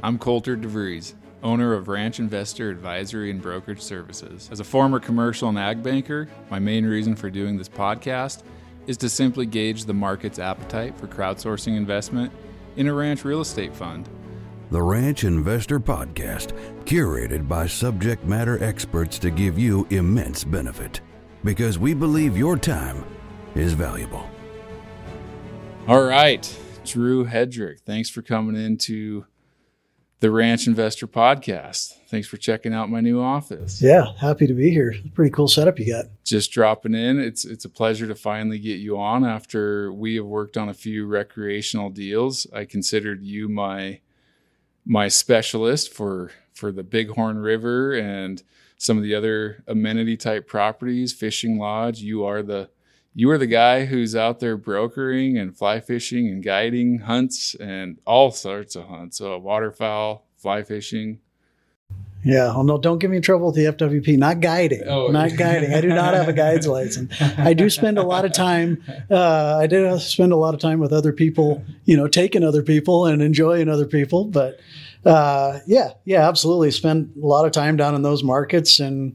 I'm Coulter DeVries, owner of Ranch Investor Advisory and Brokerage Services. As a former commercial and ag banker, my main reason for doing this podcast is to simply gauge the market's appetite for crowdsourcing investment in a ranch real estate fund. The Ranch Investor Podcast, curated by subject matter experts to give you immense benefit, because we believe your time is valuable. All right, Drew Hedrick, thanks for coming into the Ranch Investor Podcast. Thanks for checking out my new office. Yeah, happy to be here. Pretty cool setup you got. Just dropping in. It's a pleasure to finally get you on after we have worked on a few recreational deals. I considered you my specialist for the Bighorn River and some of the other amenity type properties, fishing lodge. You are the guy who's out there brokering and fly fishing and guiding hunts and all sorts of hunts. So waterfowl, fly fishing. Yeah. Well, no, don't get me in trouble with the FWP. Not guiding. Not guiding. I do not have a guide's license. I do spend a lot of time. I do spend a lot of time with other people, taking other people and enjoying other people. But yeah, absolutely. Spend a lot of time down in those markets. And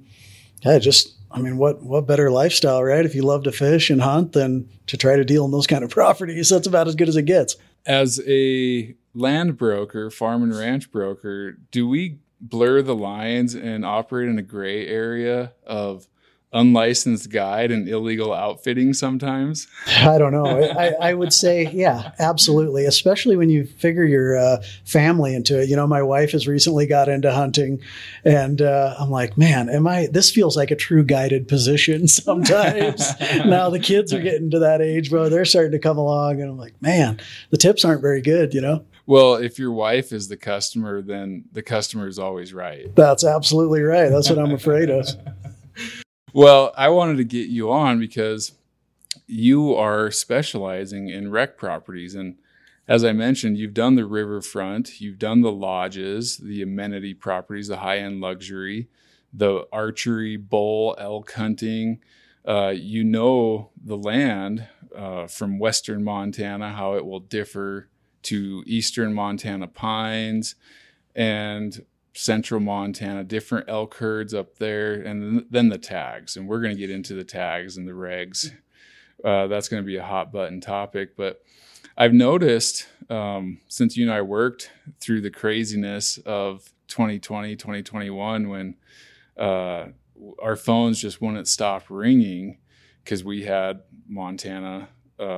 what better lifestyle, right? If you love to fish and hunt, than to try to deal in those kind of properties. That's about as good as it gets. As a land broker, farm and ranch broker, do we blur the lines and operate in a gray area of unlicensed guide and illegal outfitting sometimes? I don't know. I would say, yeah, absolutely. Especially when you figure your family into it. My wife has recently got into hunting, and I'm like, man, this feels like a true guided position sometimes. Now the kids are getting to that age, bro. They're starting to come along, and I'm like, man, the tips aren't very good, Well, if your wife is the customer, then the customer is always right. That's absolutely right. That's what I'm afraid of. Well, I wanted to get you on because you are specializing in rec properties. And as I mentioned, you've done the riverfront, you've done the lodges, the amenity properties, the high-end luxury, the archery, bull, elk hunting. The land from western Montana, how it will differ to eastern Montana pines and central Montana, different elk herds up there, and then the tags. And we're going to get into the tags and the regs. That's going to be a hot button topic. But I've noticed since you and I worked through the craziness of 2020, 2021, when our phones just wouldn't stop ringing because we had Montana,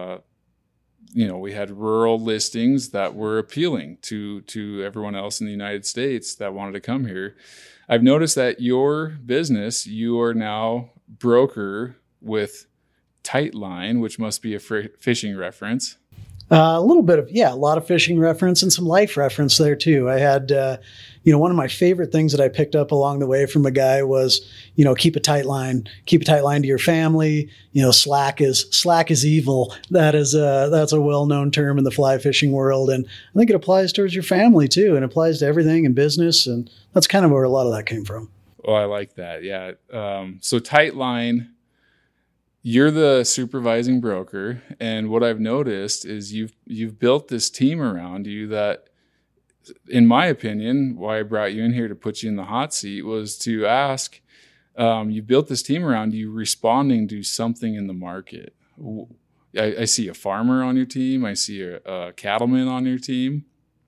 we had rural listings that were appealing to everyone else in the United States that wanted to come here. I've noticed that your business, you are now broker with Tightline, which must be a fishing reference. A little bit of, a lot of fishing reference and some life reference there too. I had, one of my favorite things that I picked up along the way from a guy was, keep a tight line to your family. Slack is evil. That's a well-known term in the fly fishing world. And I think it applies towards your family too. And applies to everything in business. And that's kind of where a lot of that came from. Oh, I like that. Yeah. So Tightline, you're the supervising broker, and what I've noticed is you've built this team around you that, in my opinion, why I brought you in here to put you in the hot seat was to ask, you built this team around you responding to something in the market. I see a farmer on your team. I see a cattleman on your team.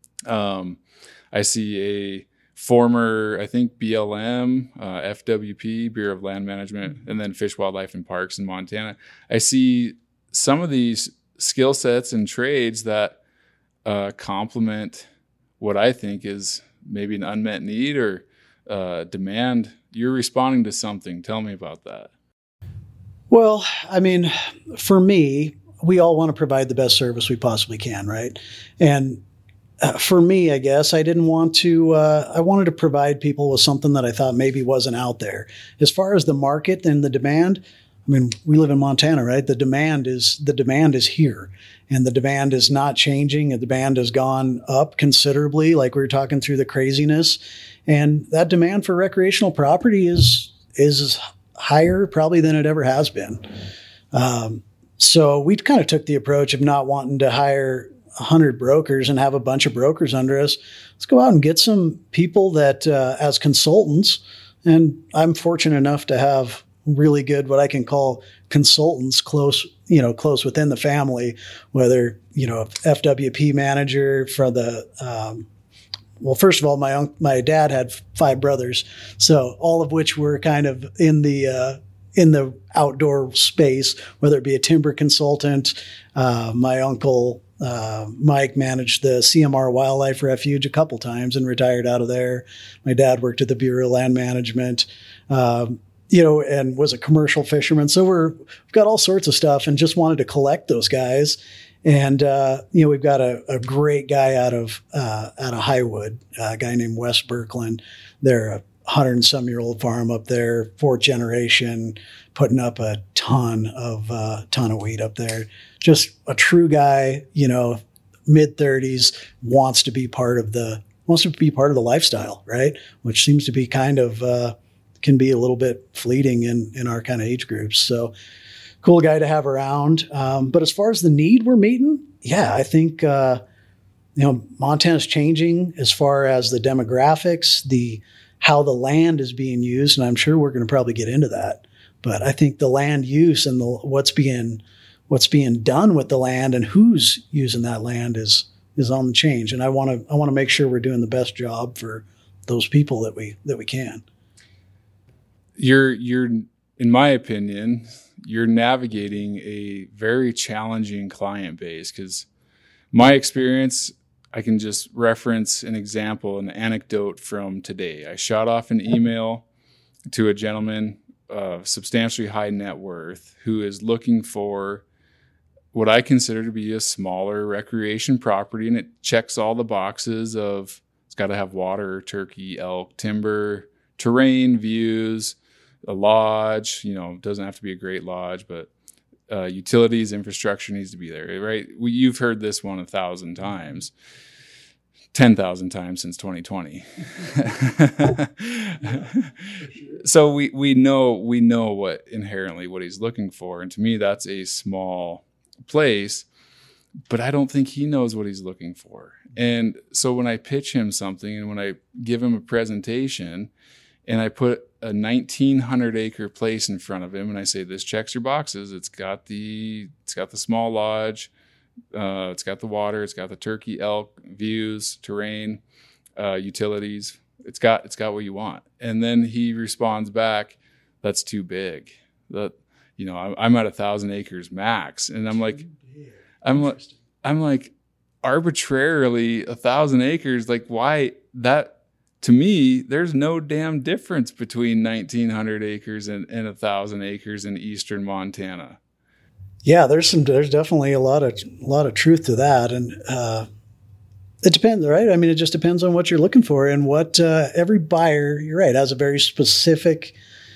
I see a former, I think, BLM, FWP, Bureau of Land Management, and then Fish, Wildlife, and Parks in Montana. I see some of these skill sets and trades that complement what I think is maybe an unmet need or demand. You're responding to something. Tell me about that. Well, for me, we all want to provide the best service we possibly can, right? And for me, I guess I didn't want to, I wanted to provide people with something that I thought maybe wasn't out there. As far as the market and the demand, we live in Montana, right? The demand is here, and the demand is not changing. The demand has gone up considerably, like we were talking through the craziness. And that demand for recreational property is higher probably than it ever has been. So we kind of took the approach of not wanting to hire 100 brokers and have a bunch of brokers under us. Let's go out and get some people that, as consultants, and I'm fortunate enough to have really good, what I can call consultants close within the family, whether, FWP manager for the, well, first of all, my dad had 5 brothers, so all of which were kind of in the outdoor space, whether it be a timber consultant. My uncle, Mike, managed the CMR Wildlife Refuge a couple times and retired out of there. My dad worked at the Bureau of Land Management, and was a commercial fisherman. So we've got all sorts of stuff and just wanted to collect those guys. And, we've got a great guy out of Highwood, a guy named Wes Birkland. They're a 100-and-some-year-old farm up there, 4th generation, putting up a ton of wheat up there. Just a true guy, mid-30s, wants to be part of the lifestyle, right? Which seems to be kind of, can be a little bit fleeting in our kind of age groups. So cool guy to have around. But as far as the need we're meeting, yeah, I think, Montana's changing as far as the demographics, how the land is being used. And I'm sure we're going to probably get into that. But I think the land use and what's being done with the land and who's using that land is on the change. And I want to make sure we're doing the best job for those people that we can. You're, in my opinion, you're navigating a very challenging client base, because my experience, I can just reference an example, an anecdote from today. I shot off an email to a gentleman of substantially high net worth who is looking for what I consider to be a smaller recreation property, and it checks all the boxes of it's got to have water, turkey, elk, timber, terrain, views, a lodge, doesn't have to be a great lodge, but utilities, infrastructure needs to be there, right? You've heard this one 1,000 times, 10,000 times since 2020. So we know what inherently what he's looking for. And to me, that's a small place, but I don't think he knows what he's looking for. And so when I pitch him something and when I give him a presentation and I put a 1,900 acre place in front of him and I say, this checks your boxes. It's got the small lodge. It's got the water. It's got the turkey, elk, views, terrain, utilities. It's got what you want. And then he responds back, that's too big. I'm at 1,000 acres max. And I'm like, arbitrarily 1,000 acres. Like, why that? To me, there's no damn difference between 1,900 acres and 1,000 acres in eastern Montana. Yeah, there's definitely a lot of truth to that, and it depends, right? I mean, it just depends on what you're looking for and what every buyer. You're right, has a very specific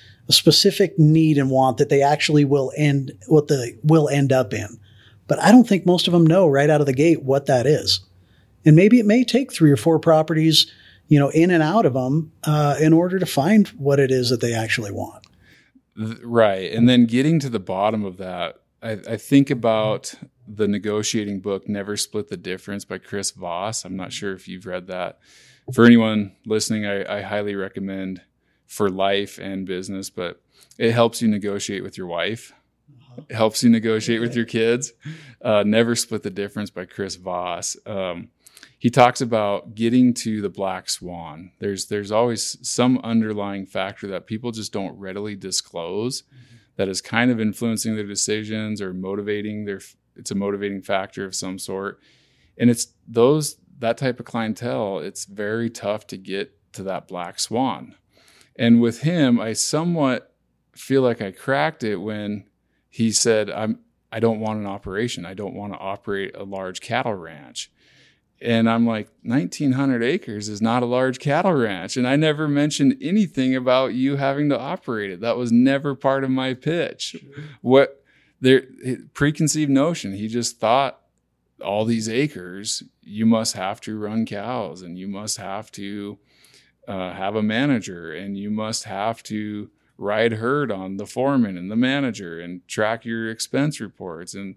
need and want that they actually will end up in. But I don't think most of them know right out of the gate what that is, and maybe it may take 3 or 4 properties, in and out of them, in order to find what it is that they actually want. Right. And then getting to the bottom of that, I think about the negotiating book, Never Split the Difference by Chris Voss. I'm not sure if you've read that. For anyone listening, I highly recommend for life and business, but it helps you negotiate with your wife. It helps you negotiate with your kids. Never Split the Difference by Chris Voss. He talks about getting to the black swan. There's always some underlying factor that people just don't readily disclose that is kind of influencing their decisions or it's a motivating factor of some sort. And it's that type of clientele, it's very tough to get to that black swan. And with him, I somewhat feel like I cracked it when he said, I don't want an operation. I don't want to operate a large cattle ranch. And I'm like, 1,900 acres is not a large cattle ranch. And I never mentioned anything about you having to operate it. That was never part of my pitch. Sure. Preconceived notion. He just thought all these acres, you must have to run cows and you must have to have a manager and you must have to ride herd on the foreman and the manager and track your expense reports. And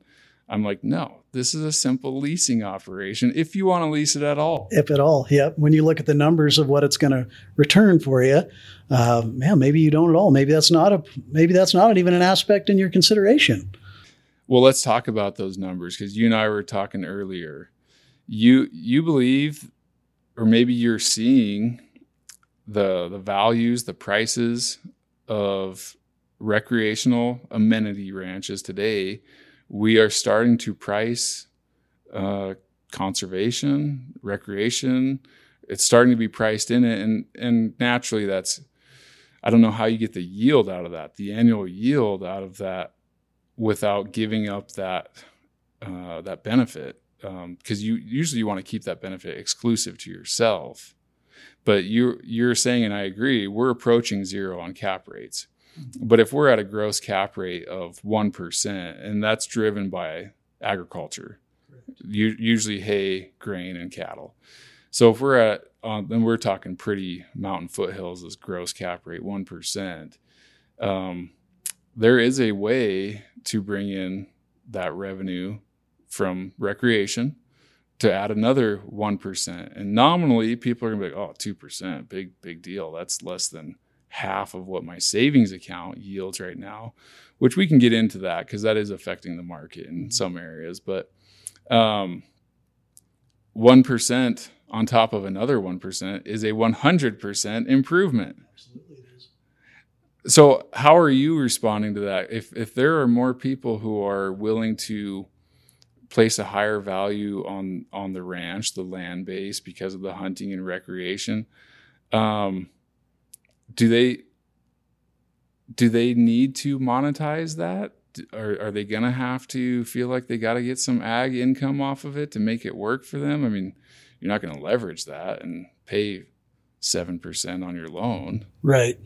I'm like, no, this is a simple leasing operation if you want to lease it at all. If at all, yep. When you look at the numbers of what it's going to return for you, maybe you don't at all. Maybe that's not even an aspect in your consideration. Well, let's talk about those numbers, because you and I were talking earlier. You believe, or maybe you're seeing the values, the prices of recreational amenity ranches today. We are starting to price conservation, recreation. It's starting to be priced in it. And naturally I don't know how you get the yield out of that, the annual yield out of that, without giving up that benefit. Because you want to keep that benefit exclusive to yourself. But you're saying, and I agree, we're approaching zero on cap rates. But if we're at a gross cap rate of 1%, and that's driven by agriculture, usually hay, grain, and cattle. So if we're at, then we're talking pretty mountain foothills as gross cap rate 1%. There is a way to bring in that revenue from recreation to add another 1%. And nominally, people are going to be like, oh, 2%, big deal. That's less than half of what my savings account yields right now, which we can get into that because that is affecting the market in some areas. But 1% on top of another 1% is a 100% improvement. Absolutely it is. So how are you responding to that? If there are more people who are willing to place a higher value on the ranch, the land base, because of the hunting and recreation, do they need to monetize that? Are they going to have to feel like they got to get some ag income off of it to make it work for them? I mean, you're not going to leverage that and pay 7% on your loan. Right.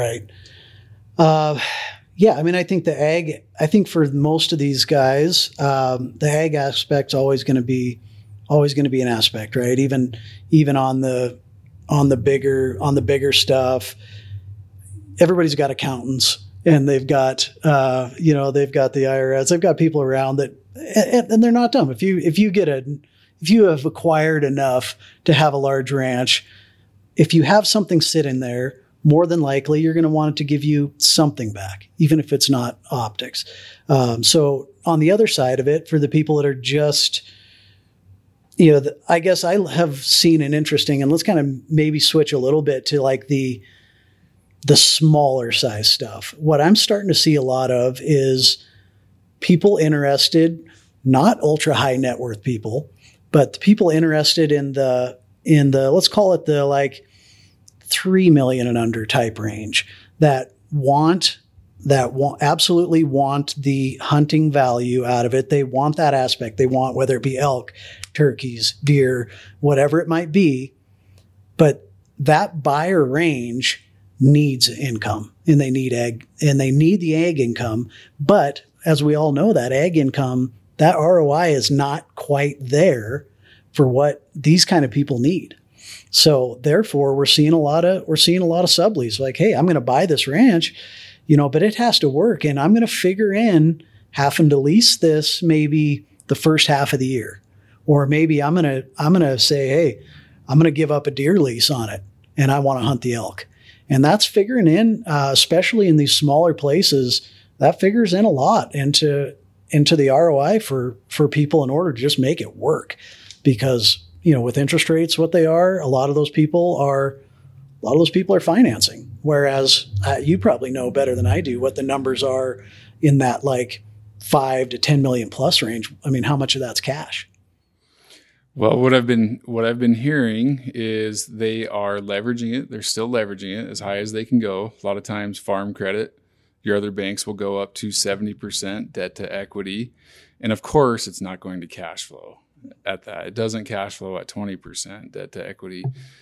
Yeah, I mean, I think for most of these guys, the ag aspect's always going to be an aspect, right? Even on the bigger stuff, everybody's got accountants, and they've got the IRS, they've got people around that, and they're not dumb. If you have acquired enough to have a large ranch, if you have something sitting there, more than likely you're going to want it to give you something back, even if it's not optics. So on the other side of it, for the people that are just, I guess I have seen an interesting, and let's kind of maybe switch a little bit to like the smaller size stuff. What I'm starting to see a lot of is people interested, not ultra high net worth people, but the people interested in the, let's call it the like 3 million and under type range that absolutely want the hunting value out of it. They want that aspect. They want, whether it be elk, turkeys, deer, whatever it might be. But that buyer range needs income, and they need the ag income. But as we all know, that ag income, that ROI is not quite there for what these kind of people need. So therefore, we're seeing a lot of sublease. Like, hey, I'm going to buy this ranch, but it has to work, and I'm going to figure in having to lease this maybe the first half of the year, or maybe I'm going to say, hey, I'm going to give up a deer lease on it, and I want to hunt the elk, and that's figuring in, especially in these smaller places, that figures in a lot into the ROI for people in order to just make it work, because with interest rates what they are, a lot of those people are financing. Whereas you probably know better than I do what the numbers are in that like 5 to 10 million plus range. I mean, how much of that's cash? Well, what I've been hearing is they are leveraging it. They're still leveraging it as high as they can go. A lot of times, Farm Credit, your other banks will go up to 70% debt to equity, and of course, it's not going to cash flow at that. It doesn't cash flow at 20% debt to equity.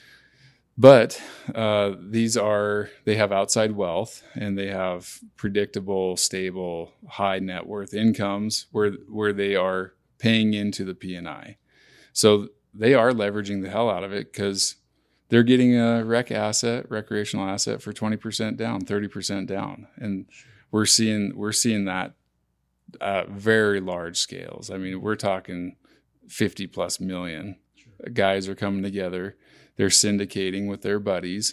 But they have outside wealth, and they have predictable, stable, high net worth incomes where they are paying into the P&I. So they are leveraging the hell out of it because they're getting a recreational asset for 20% down, 30% down. And we're seeing that very large scales. I mean, we're talking 50 plus million. Sure. Guys are coming together. They're syndicating with their buddies,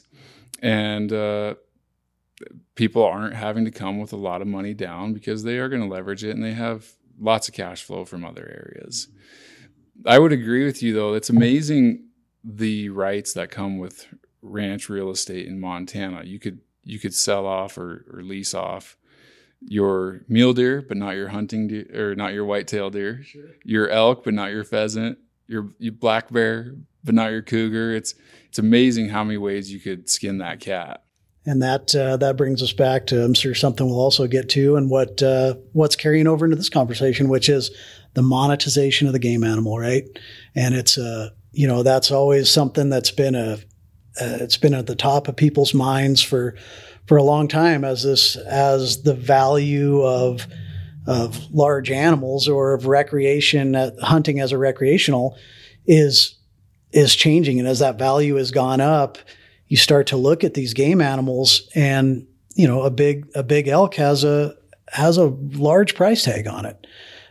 and people aren't having to come with a lot of money down because they are going to leverage it, and they have lots of cash flow from other areas. I would agree with you, though. It's amazing the rights that come with ranch real estate in Montana. You could sell off or lease off your mule deer, but not your hunting deer, or not your whitetail deer. Sure. Your elk, but not your pheasant. Your black bear, but not your cougar. It's amazing how many ways you could skin that cat. And that brings us back to, I'm sure, something we'll also get to, and what's carrying over into this conversation, which is the monetization of the game animal, right? And it's that's always something that's been it's been at the top of people's minds for a long time, as the value of large animals or of recreation, hunting as a recreational is changing. And as that value has gone up, you start to look at these game animals, and, a big elk has a large price tag on it.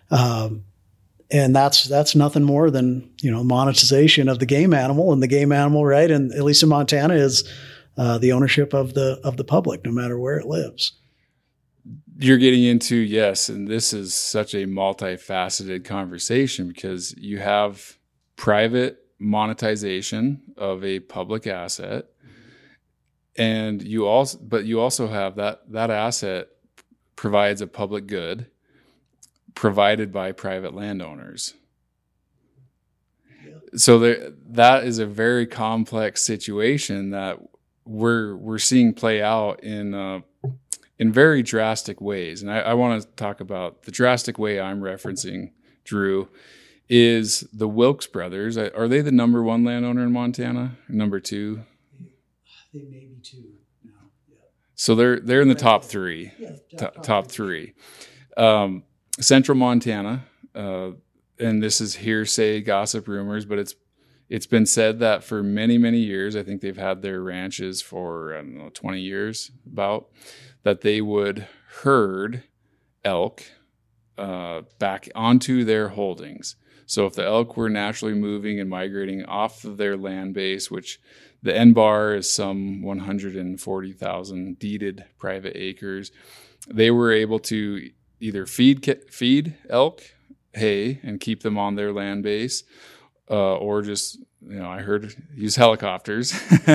And that's nothing more than, monetization of the game animal, and the game animal, right? And at least in Montana is the ownership of the public, no matter where it lives. You're getting into, yes, and this is such a multifaceted conversation, because you have private monetization of a public asset, and you also have that asset provides a public good provided by private landowners. Yeah. So that is a very complex situation that we're seeing play out in very drastic ways. And I want to talk about the drastic way I'm referencing, Drew, is the Wilkes brothers. Are they the number one landowner in Montana? Or number two? They may be two now. Yeah. So they're in the top three. Yeah, top three. Central Montana, and this is hearsay, gossip, rumors, but it's been said that for many, many years, I think they've had their ranches for, 20 years, about, that they would herd elk back onto their holdings. So if the elk were naturally moving and migrating off of their land base, which the NBAR is some 140,000 deeded private acres, they were able to either feed elk hay and keep them on their land base, or just, I heard use helicopters,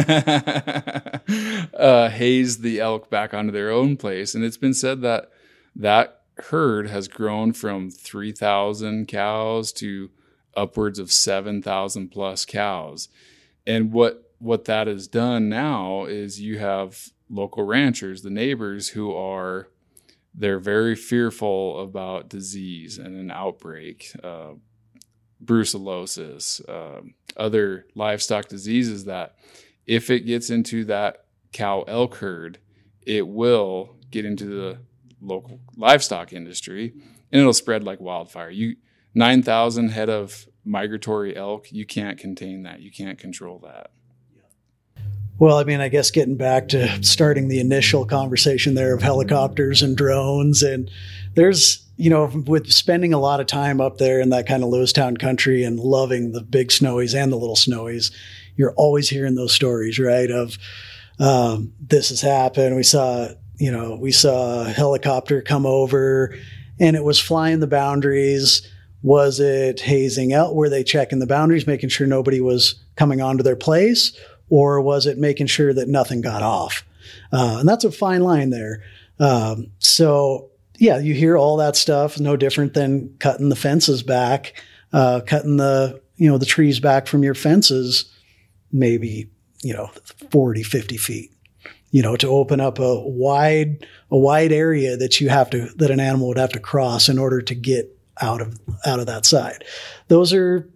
haze the elk back onto their own place. And it's been said that herd has grown from 3,000 cows to upwards of 7,000 plus cows. And what that has done now is you have local ranchers, the neighbors, they're very fearful about disease and an outbreak, brucellosis, other livestock diseases, that if it gets into that cow elk herd, it will get into the local livestock industry, and it'll spread like wildfire. 9,000 head of migratory elk, you can't contain that. You can't control that. Well, I guess getting back to starting the initial conversation there of helicopters and drones, and there's, with spending a lot of time up there in that kind of Lewistown country and loving the big snowies and the little snowies, you're always hearing those stories, right? Of this has happened. We saw a helicopter come over and it was flying the boundaries. Was it hazing out? Were they checking the boundaries, making sure nobody was coming onto their place? Or was it making sure that nothing got off? And that's a fine line there. So yeah, you hear all that stuff, no different than cutting the fences back, cutting the trees back from your fences, maybe, 40, 50 feet, to open up a wide area that an animal would have to cross in order to get out of that side. Those are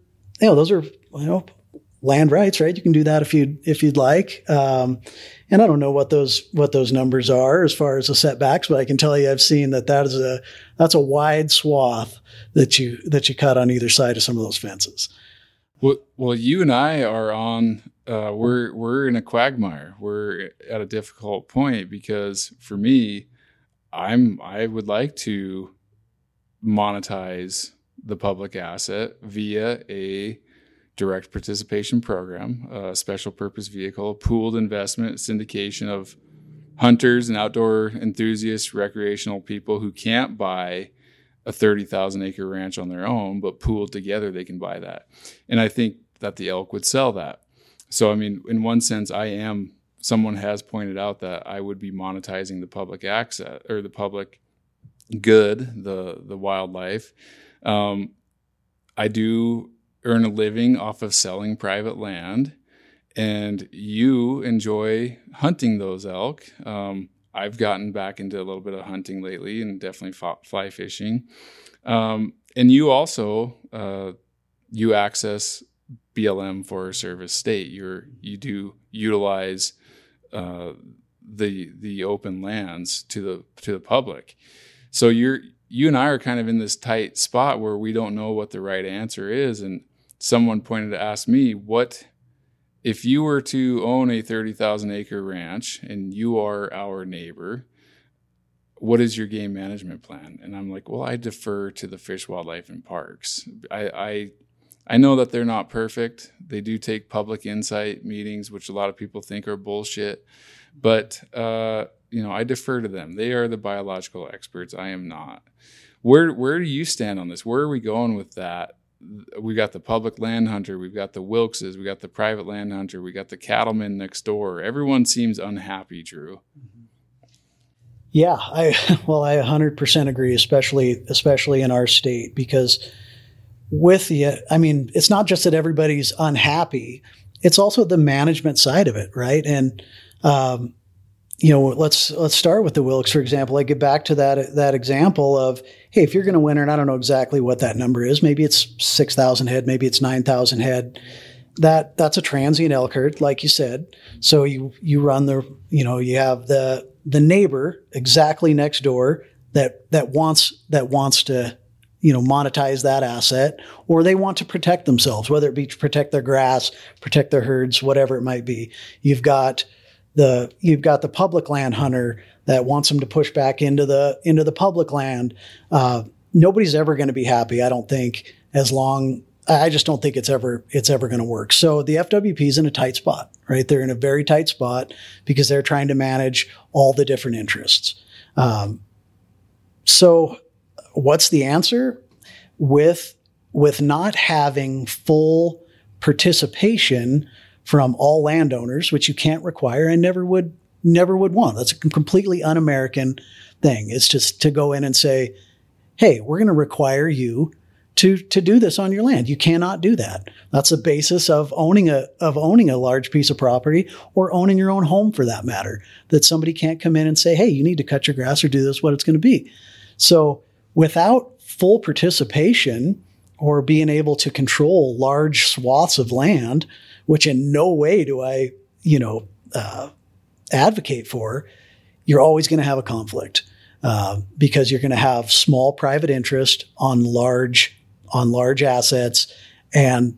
land rights, right? You can do that if you'd like. And I don't know what those numbers are as far as the setbacks, but I can tell you I've seen that's a wide swath that you cut on either side of some of those fences. Well, you and I are on. We're in a quagmire. We're at a difficult point, because for me, I would like to monetize the public asset via a direct participation program, a special purpose vehicle, pooled investment, syndication of hunters and outdoor enthusiasts, recreational people who can't buy a 30,000 acre ranch on their own, but pooled together, they can buy that. And I think that the elk would sell that. So, I mean, in one sense, someone has pointed out that I would be monetizing the public access or the public good, the wildlife. I do earn a living off of selling private land, and you enjoy hunting those elk. I've gotten back into a little bit of hunting lately and definitely fly fishing. And you also, you access BLM Forest Service state. You do utilize the open lands to the public. So you and I are kind of in this tight spot where we don't know what the right answer is. And someone pointed to ask me, what if you were to own a 30,000 acre ranch and you are our neighbor, what is your game management plan? And I'm like, well, I defer to the Fish, Wildlife, and Parks. I know that they're not perfect. They do take public insight meetings, which a lot of people think are bullshit. But, I defer to them. They are the biological experts. I am not. Where do you stand on this? Where are we going with that? We got the public land hunter. We've got the Wilkses. We got the private land hunter. We got the cattleman next door. Everyone seems unhappy, Drew. Yeah, I 100% agree, especially in our state, because it's not just that everybody's unhappy, it's also the management side of it, right? And let's start with the Wilkes, for example. I get back to that example of, hey, if you're going to winter, and I don't know exactly what that number is, maybe it's 6,000 head, maybe it's 9,000 head. That's a transient elk herd, like you said. So you run you have the neighbor exactly next door that wants to monetize that asset, or they want to protect themselves, whether it be to protect their grass, protect their herds, whatever it might be. You've got the public land hunter that wants them to push back into the public land. Nobody's ever going to be happy, I don't think, I just don't think it's ever going to work. So the FWP is in a tight spot, right? They're in a very tight spot because they're trying to manage all the different interests. So what's the answer? With not having full participation from all landowners, which you can't require and never would want. That's a completely un-American thing. It's just to go in and say, hey, we're going to require you to do this on your land. You cannot do that. That's the basis of owning a large piece of property, or owning your own home for that matter, that somebody can't come in and say, hey, you need to cut your grass or do this, what it's going to be. So without full participation or being able to control large swaths of land, which in no way do I, advocate for, you're always going to have a conflict, because you're going to have small private interest on large assets, and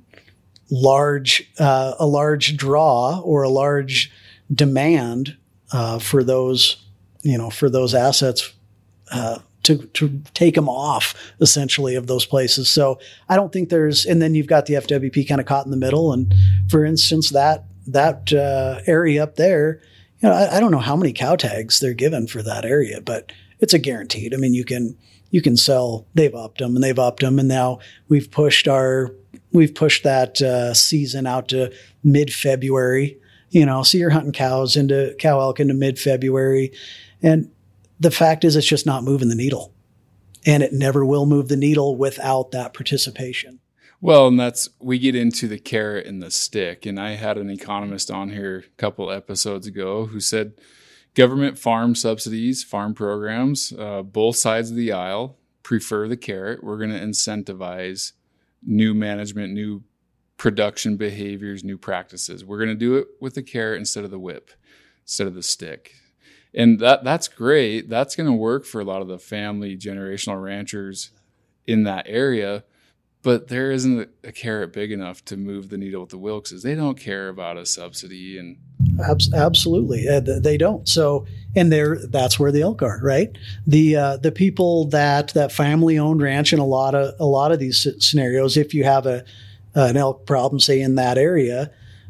a large draw or a large demand for those assets to take them off, essentially, of those places. So I don't think and then you've got the FWP kind of caught in the middle. And for instance, that area up there, I don't know how many cow tags they're given for that area, but it's a guaranteed. I mean, you can sell, they've upped them, and now we've pushed that season out to mid-February, so you're hunting cow elk into mid-February. And the fact is, it's just not moving the needle, and it never will move the needle without that participation. Well, and we get into the carrot and the stick. And I had an economist on here a couple episodes ago who said government farm subsidies, farm programs, both sides of the aisle prefer the carrot. We're going to incentivize new management, new production behaviors, new practices. We're going to do it with the carrot instead of the whip, instead of the stick. And that's great. That's going to work for a lot of the family generational ranchers in that area. But there isn't a carrot big enough to move the needle with the Wilkses. They don't care about a subsidy. And Absolutely. They don't. So, and that's where the elk are, right? The people that family owned ranch in a lot of these scenarios, if you have an elk problem, say in that area,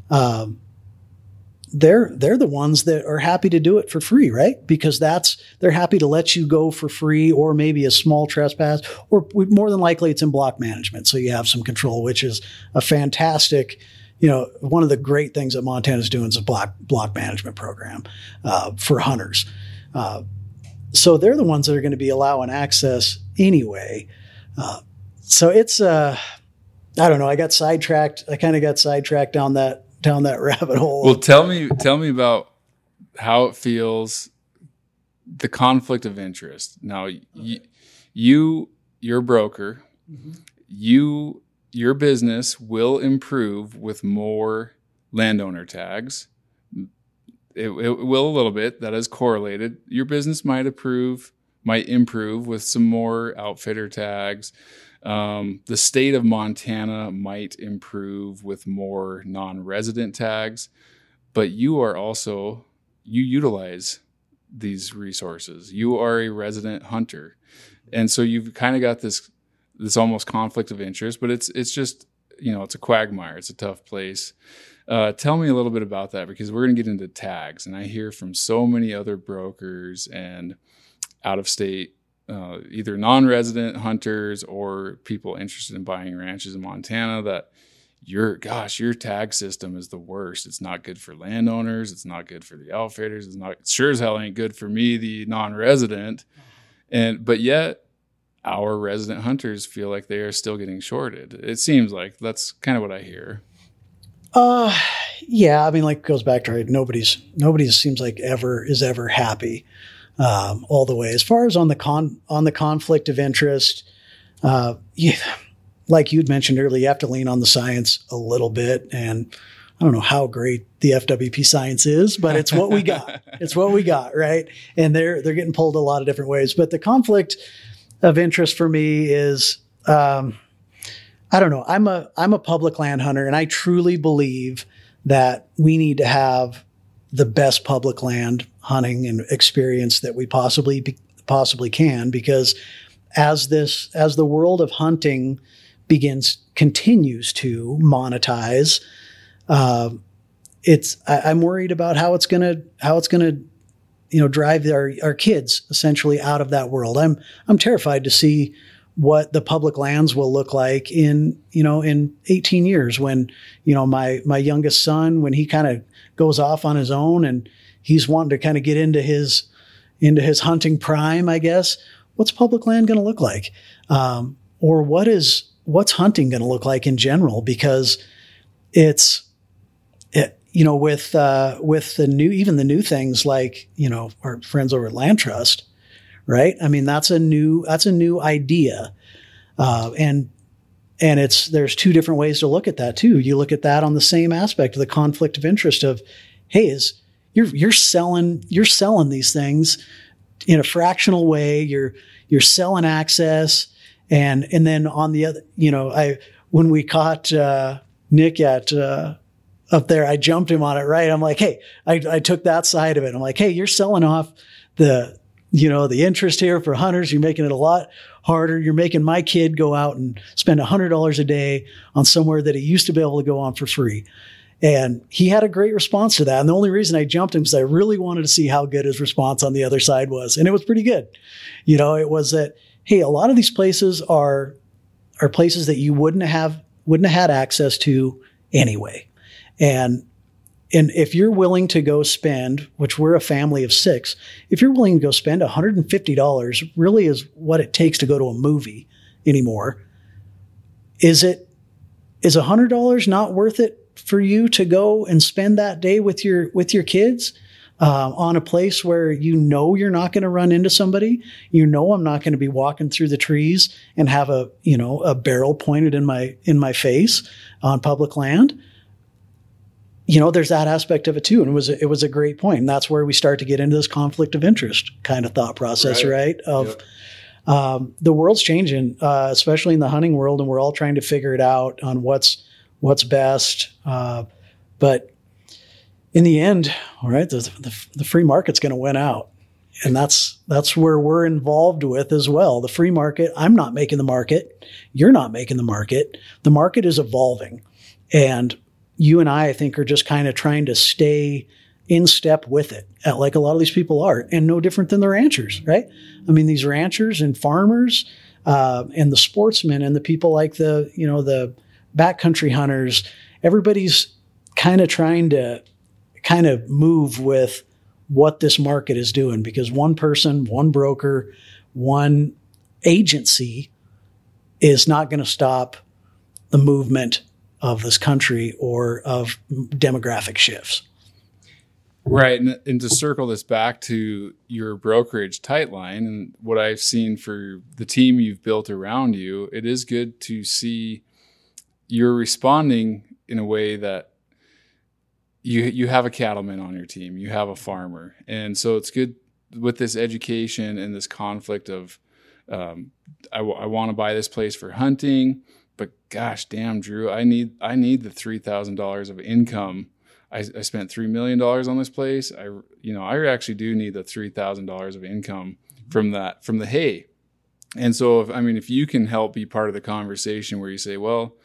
they're the ones that are happy to do it for free, right? Because they're happy to let you go for free, or maybe a small trespass, or more than likely it's in block management. So you have some control, which is a fantastic, one of the great things that Montana's doing is a block management program for hunters. So they're the ones that are going to be allowing access anyway. So it's, I don't know. I got sidetracked. I kind of got sidetracked down that rabbit hole. Well, tell me about how it feels, the conflict of interest. Now, you're a broker. Mm-hmm. Your business will improve with more landowner tags. It will a little bit. That is correlated. Your business might improve with some more outfitter tags. The state of Montana might improve with more non-resident tags, but you utilize these resources. You are a resident hunter. And so you've kind of got this almost conflict of interest, but it's just, it's a quagmire. It's a tough place. Tell me a little bit about that, because we're going to get into tags, and I hear from so many other brokers and out of state, either non-resident hunters or people interested in buying ranches in Montana, that your tag system is the worst. It's not good for landowners. It's not good for the outfitters. It sure as hell ain't good for me, the non-resident. But yet our resident hunters feel like they are still getting shorted. It seems like that's kind of what I hear. Yeah. I mean, like, it goes back to, right, nobody seems like is ever happy. All the way. As far as on the conflict of interest, like you'd mentioned earlier, you have to lean on the science a little bit. And I don't know how great the FWP science is, but it's what we got. It's what we got, right? And they're getting pulled a lot of different ways. But the conflict of interest for me is, I don't know. I'm a public land hunter, and I truly believe that we need to have the best public land hunting and experience that we possibly can, because as the world of hunting continues to monetize, I'm worried about how it's gonna drive our kids essentially out of that world. I'm terrified to see what the public lands will look like in 18 years when, my youngest son, when he kind of goes off on his own and he's wanting to kind of get into his hunting prime, I guess. What's public land going to look like? Or what's hunting going to look like in general? Because with the new things like, our friends over at Land Trust, right? I mean, that's a new idea. And there's two different ways to look at that too. You look at that on the same aspect of the conflict of interest of, hey, you're selling these things in a fractional way. You're selling access. And then on the other, when we caught, Nick up there, I jumped him on it, right? I'm like, hey, I took that side of it. I'm like, hey, you're selling off the interest here for hunters. You're making it a lot harder. You're making my kid go out and spend $100 a day on somewhere that he used to be able to go on for free. And he had a great response to that. And the only reason I jumped him is I really wanted to see how good his response on the other side was. And it was pretty good. It was that, hey, a lot of these places are places that you wouldn't have had access to anyway. And if you're willing to go spend, which we're a family of 6, if you're willing to go spend $150 really is what it takes to go to a movie anymore. Is $100 not worth it for you to go and spend that day with your kids on a place where you're not going to run into somebody? I'm not going to be walking through the trees and have a barrel pointed in my face on public land. There's that aspect of it too. And it was a great point. And that's where we start to get into this conflict of interest kind of thought process, right? The world's changing, especially in the hunting world, and we're all trying to figure it out on what's best. But in the end, all right, the free market's going to win out. And that's where we're involved with as well. The free market, I'm not making the market. You're not making the market. The market is evolving. And you and I think, are just kind of trying to stay in step with it, like a lot of these people are, and no different than the ranchers, right? I mean, these ranchers and farmers and the sportsmen and the people like the backcountry hunters, everybody's kind of trying to kind of move with what this market is doing, because one person, one broker, one agency is not going to stop the movement of this country or of demographic shifts. Right. And to circle this back to your brokerage Tightline and what I've seen for the team you've built around you, it is good to see you're responding in a way that you have a cattleman on your team, you have a farmer. And so it's good with this education and this conflict of, I want to buy this place for hunting, but gosh damn, Drew, I need the $3,000 of income. I spent $3 million on this place. I actually do need the $3,000 of income from the hay. And so if you can help be part of the conversation where you say, well,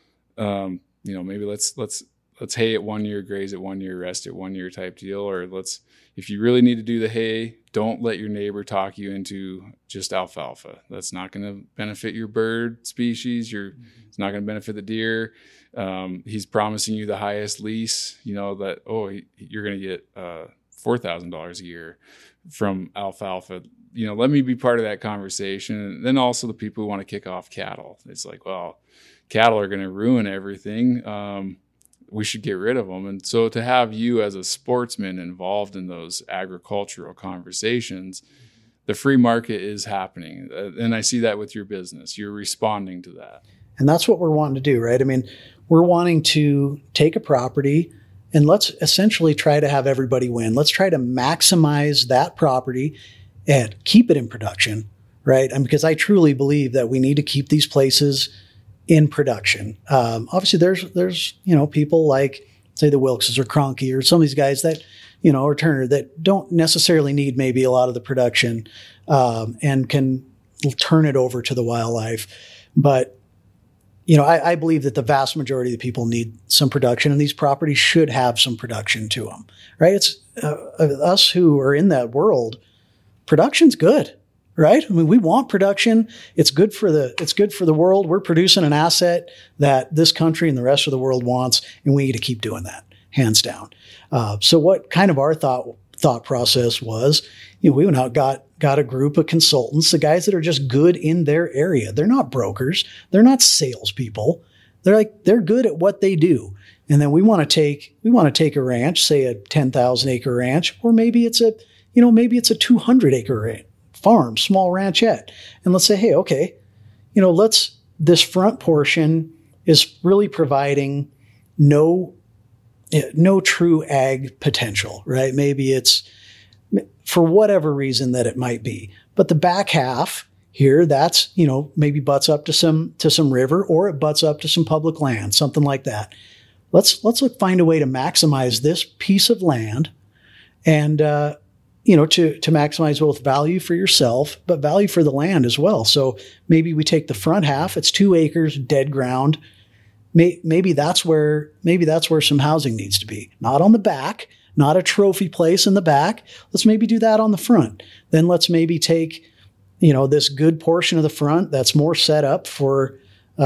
maybe let's hay it 1 year, graze it 1 year, rest it 1 year type deal. Or if you really need to do the hay, don't let your neighbor talk you into just alfalfa. That's not going to benefit your bird species. It's not going to benefit the deer. He's promising you the highest lease, you're going to get $4,000 a year from alfalfa. Let me be part of that conversation. And then also the people who want to kick off cattle. It's like, well, cattle are going to ruin everything. We should get rid of them. And so to have you as a sportsman involved in those agricultural conversations, the free market is happening. And I see that with your business. You're responding to that. And that's what we're wanting to do, right? I mean, we're wanting to take a property and let's essentially try to have everybody win. Let's try to maximize that property and keep it in production, right? And because I truly believe that we need to keep these places in production. Obviously there's people like, say, the Wilkses or Cronky or some of these guys that, or Turner, that don't necessarily need maybe a lot of the production, and can turn it over to the wildlife. But, I believe that the vast majority of the people need some production, and these properties should have some production to them, right? It's us who are in that world. Production's good. Right? I mean, we want production. It's good for the world. We're producing an asset that this country and the rest of the world wants, and we need to keep doing that, hands down. So what kind of our thought process was, we went out, got a group of consultants, the guys that are just good in their area. They're not brokers. They're not salespeople. They're good at what they do. And then we want to take a ranch, say a 10,000 acre ranch, or maybe it's a 200 acre ranch. Farm, small ranchette. And let's say, hey, okay, this front portion is really providing no true ag potential, right? Maybe it's for whatever reason that it might be. But the back half here, that's, maybe butts up to some river, or it butts up to some public land, something like that. Let's find a way to maximize this piece of land and, to maximize both value for yourself, but value for the land as well. So maybe we take the front half, it's 2 acres, dead ground. Maybe that's where some housing needs to be. Not on the back, not a trophy place in the back. Let's maybe do that on the front. Then let's maybe take, this good portion of the front that's more set up for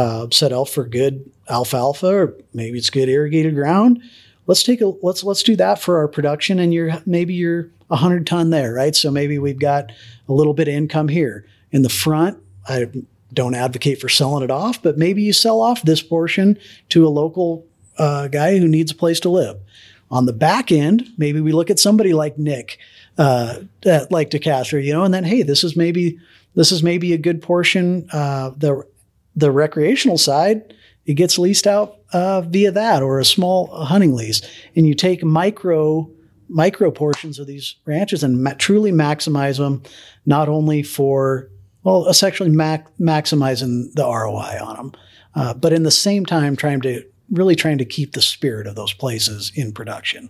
good alfalfa, or maybe it's good irrigated ground. Let's do that for our production, and you're 100 ton there, right? So maybe we've got a little bit of income here. In the front, I don't advocate for selling it off, but maybe you sell off this portion to a local guy who needs a place to live. On the back end, maybe we look at somebody like Nick, like DeCastro, and then, hey, this is maybe a good portion. The recreational side, it gets leased out via that, or a small hunting lease. And you take micro portions of these ranches and truly maximize them, not only for, essentially maximizing the ROI on them, but in the same time trying to keep the spirit of those places in production.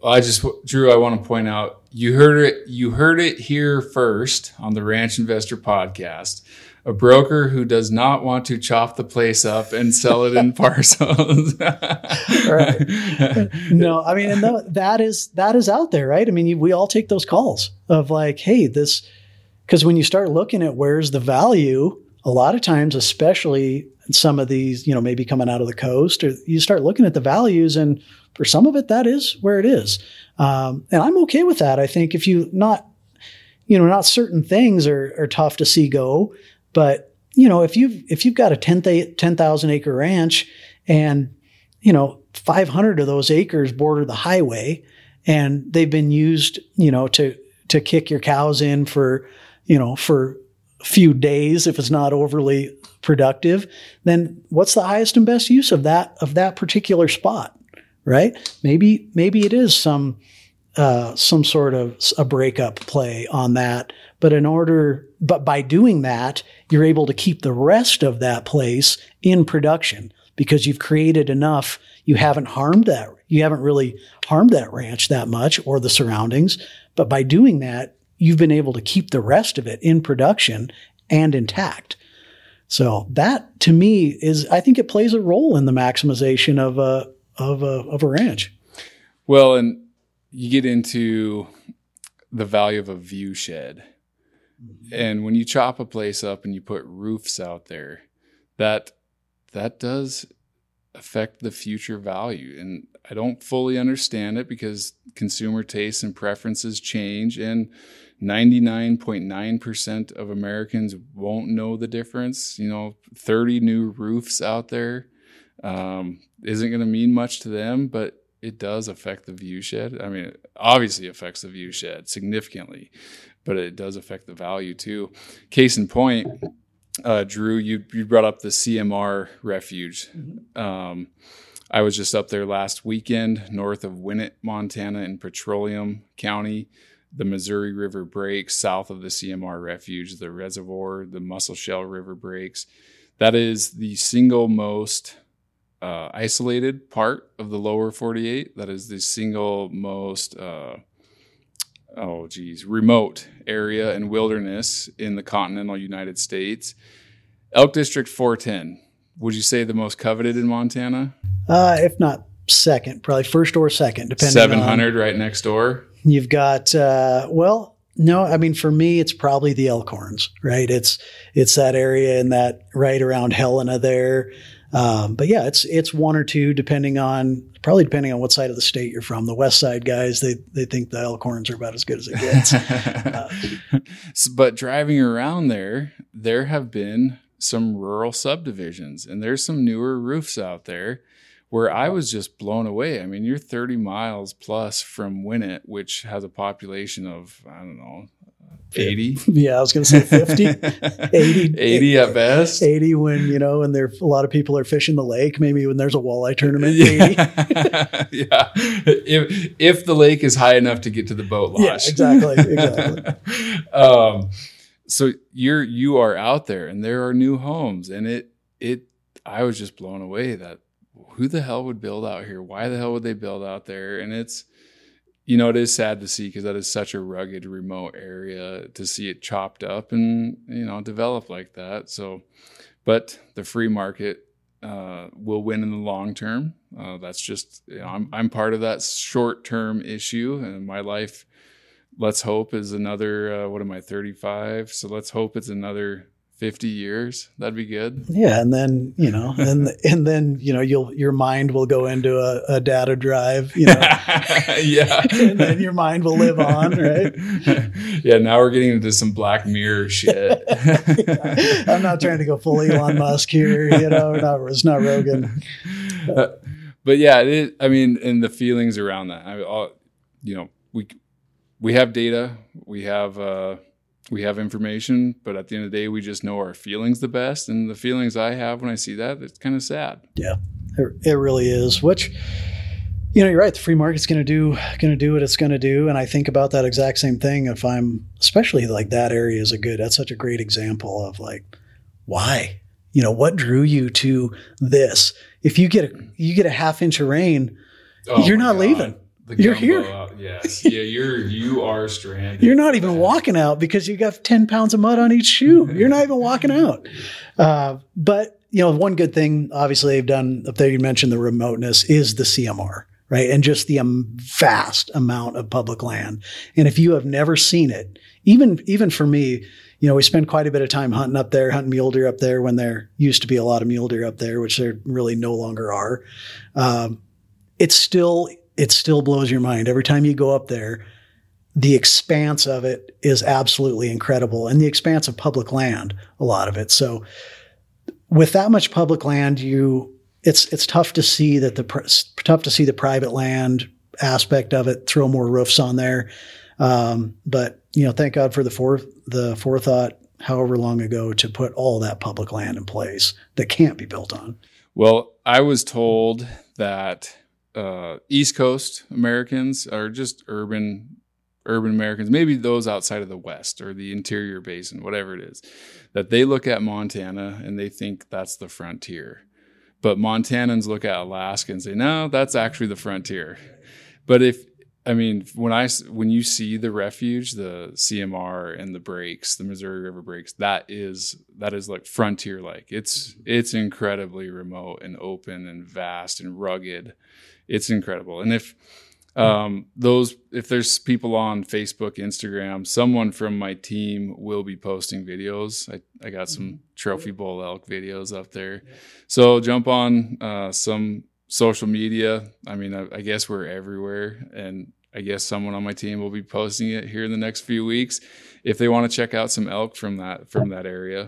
Drew, I want to point out, you heard it here first on the Ranch Investor Podcast. A broker who does not want to chop the place up and sell it in parcels. Right. No, I mean, and that is out there, right? I mean, we all take those calls of like, hey, because when you start looking at where's the value, a lot of times, especially some of these, maybe coming out of the coast, or you start looking at the values, and for some of it, that is where it is. And I'm okay with that. I think if not certain things are tough to see go. But, if you've got a 10,000 acre ranch and, 500 of those acres border the highway and they've been used, to kick your cows in for a few days, if it's not overly productive, then what's the highest and best use of that particular spot, right? Maybe it is some sort of a breakup play on that. But by doing that, you're able to keep the rest of that place in production because you've created enough. You haven't really harmed that ranch that much or the surroundings. But by doing that, you've been able to keep the rest of it in production and intact. So that to me I think it plays a role in the maximization of a ranch. Well, and you get into the value of a view shed. And when you chop a place up and you put roofs out there, that does affect the future value. And I don't fully understand it because consumer tastes and preferences change, and 99.9% of Americans won't know the difference. 30 new roofs out there isn't going to mean much to them, but it does affect the view shed. I mean, it obviously affects the view shed significantly, but it does affect the value too. Case in point, Drew, you brought up the CMR refuge. I was just up there last weekend, north of Winnett, Montana, in Petroleum County. The Missouri River breaks south of the CMR refuge, the reservoir, the Musselshell River breaks. That is the single most isolated part of the lower 48. That is the single most remote area and wilderness in the continental United States. Elk District 410, would you say the most coveted in Montana? If not second, probably first or second, depending 700 right next door. You've got, no, I mean, for me, it's probably the Elkhorns, right? It's that area in that right around Helena there. But yeah, it's one or two, depending on what side of the state you're from. The west side guys, they think the Elkhorns are about as good as it gets. But driving around there have been some rural subdivisions, and there's some newer roofs out there where I was just blown away. I mean, you're 30 miles plus from Winnett, which has a population of, I don't know, 80. Yeah, I was going to say 50, 80. 80 at best. 80 when, and a lot of people are fishing the lake, maybe when there's a walleye tournament. 80. Yeah. If the lake is high enough to get to the boat launch. Yeah, exactly. So you are out there and there are new homes, and I was just blown away that who the hell would build out here? Why the hell would they build out there? And it's, it is sad to see because that is such a rugged, remote area to see it chopped up and, develop like that. So, but the free market will win in the long term. That's just, I'm part of that short-term issue, and my life, let's hope, is another, 35? So let's hope it's another 50 years. That'd be good. Yeah. And then, and then, your mind will go into a data drive, Yeah. And then your mind will live on, right? Yeah. Now we're getting into some Black Mirror shit. Yeah. I'm not trying to go full Elon Musk here, it's not Rogan. But yeah, and the feelings around that, we have data, we have information, but at the end of the day, we just know our feelings the best. And the feelings I have when I see that, it's kind of sad. Yeah, it really is. Which, you're right. The free market's going to do what it's going to do. And I think about that exact same thing. Especially like that area that's such a great example of like, why, what drew you to this? If you get a half inch of rain, you're not leaving. You're here. Yes. Yeah, you are stranded. You're not even walking out because you got 10 pounds of mud on each shoe. You're not even walking out. But, one good thing, obviously, they've done up there, you mentioned the remoteness, is the CMR, right? And just the vast amount of public land. And if you have never seen it, even for me, we spend quite a bit of time hunting up there, hunting mule deer up there when there used to be a lot of mule deer up there, which there really no longer are. It still blows your mind. Every time you go up there, the expanse of it is absolutely incredible. And the expanse of public land, a lot of it. So with that much public land, it's tough to see the private land aspect of it, throw more roofs on there. But thank God for the forethought, however long ago, to put all that public land in place that can't be built on. Well, I was told that East Coast Americans are just urban Americans, maybe those outside of the West or the interior basin, whatever it is, that they look at Montana and they think that's the frontier. But Montanans look at Alaska and say, no, that's actually the frontier. But when you see the refuge, the CMR and the breaks, the Missouri River breaks, that is like frontier-like. It's incredibly remote and open and vast and rugged. It's incredible. And if there's people on Facebook, Instagram, someone from my team will be posting videos. I got some trophy bull elk videos up there. So jump on some social media. I guess we're everywhere, and I guess someone on my team will be posting it here in the next few weeks if they want to check out some elk from that area.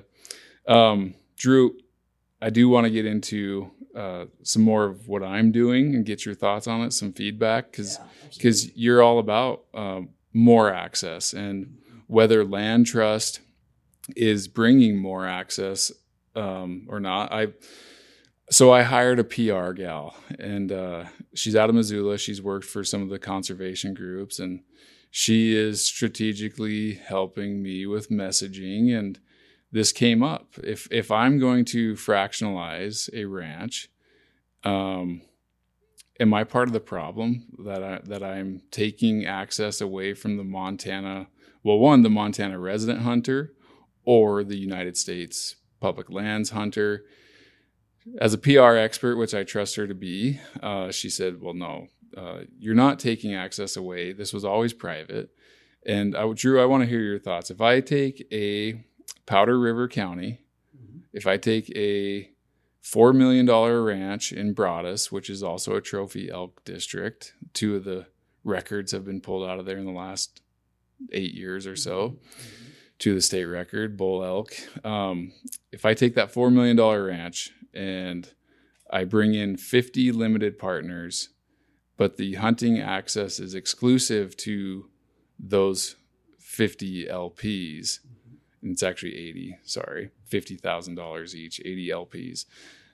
Drew, I do want to get into some more of what I'm doing and get your thoughts on it, some feedback, because you're all about more access and whether Land Trust is bringing more access or not. So I hired a PR gal, and she's out of Missoula. She's worked for some of the conservation groups, and she is strategically helping me with messaging. And this came up. If I'm going to fractionalize a ranch, am I part of the problem that I'm taking access away from the Montana resident hunter or the United States public lands hunter? As a PR expert, which I trust her to be, she said, well, no, you're not taking access away. This was always private. And Drew, I want to hear your thoughts. If I take a Powder River County, if I take a $4 million ranch in Broadus, which is also a trophy elk district, 2 of the records have been pulled out of there in the last 8 years or so, to the state record, bull elk. If I take that $4 million ranch and I bring in 50 limited partners, but the hunting access is exclusive to those 50 LPs, and it's actually 80, sorry, $50,000 each, 80 LPs.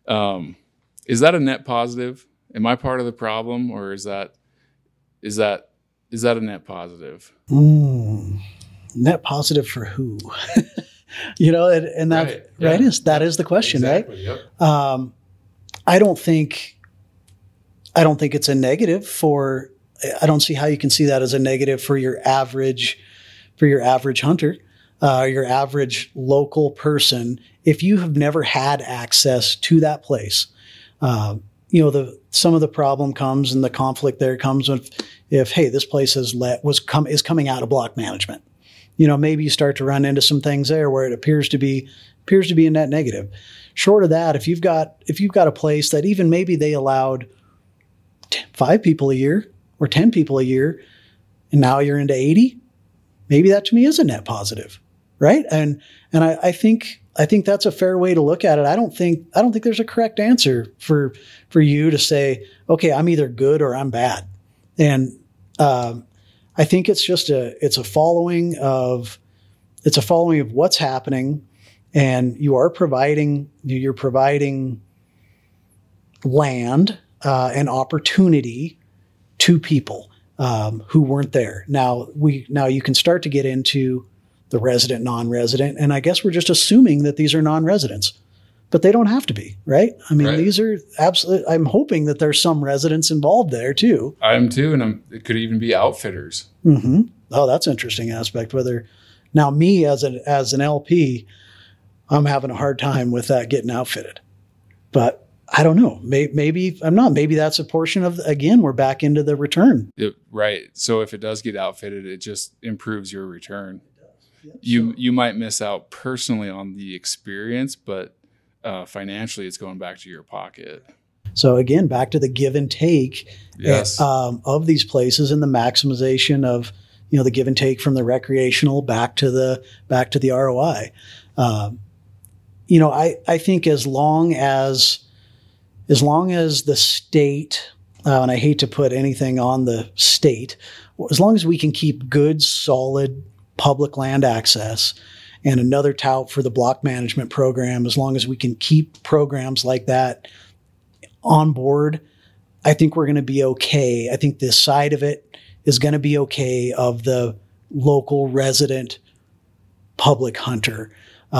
Is that a net positive? Am I part of the problem, or is that a net positive? Net positive for who? And that right, that is the question, exactly, right? Yep. I don't think it's a negative for. I don't see how you can see that as a negative for your average hunter, your average local person. If you have never had access to that place, some of the problem comes and the conflict there comes with if this place is coming out of block management. Maybe you start to run into some things there where it appears to be a net negative. Short of that, if you've got a place that even maybe they allowed 5 people a year or 10 people a year, and now you're into 80, maybe that to me is a net positive, right? And I think that's a fair way to look at it. I don't think there's a correct answer for you to say, okay, I'm either good or I'm bad, and I think it's just a following of what's happening, and you're providing land and opportunity to people who weren't there. Now you can start to get into the resident, non-resident, and I guess we're just assuming that these are non-residents. but they don't have to be, right? I mean, Right. these are absolutely, I'm hoping that there's some residents involved there too. I am too. And it could even be outfitters. Mm-hmm. Oh, that's an interesting aspect. Whether now me as an LP, I'm having a hard time with that getting outfitted, but I don't know. Maybe I'm not. Maybe that's a portion of, again, we're back into the return. Right. So if it does get outfitted, it just improves your return. Yeah, You might miss out personally on the experience, but financially it's going back to your pocket. So again, back to the give and take Yes. of these places and the maximization of, the give and take from the recreational back to the ROI. I think as long as the state, and I hate to put anything on the state, as long as we can keep good, solid public land access, and another tout for the block management program, as long as we can keep programs like that on board, I think we're going to be okay. I think this side of it is going to be okay, of the local resident public hunter.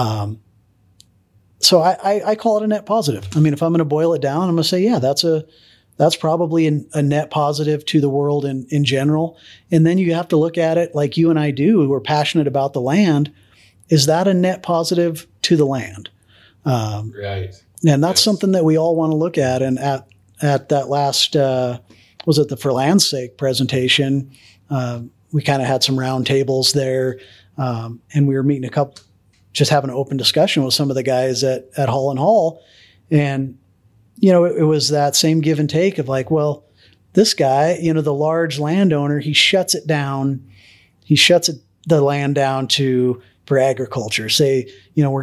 So I call it a net positive. I mean, if I'm going to boil it down, I'm going to say, yeah, that's probably a net positive to the world in general. And then you have to look at it like you and I do, who are passionate about the land. Is that a net positive to the land? Right. And that's something that we all want to look at. And at that last, was it the For Land's Sake presentation? We kind of had some round tables there. And we were meeting just having an open discussion with some of the guys at Hall and Hall. And, it was that same give and take of like, well, this guy, the large landowner, he shuts it down. He shuts the land down for agriculture. Say,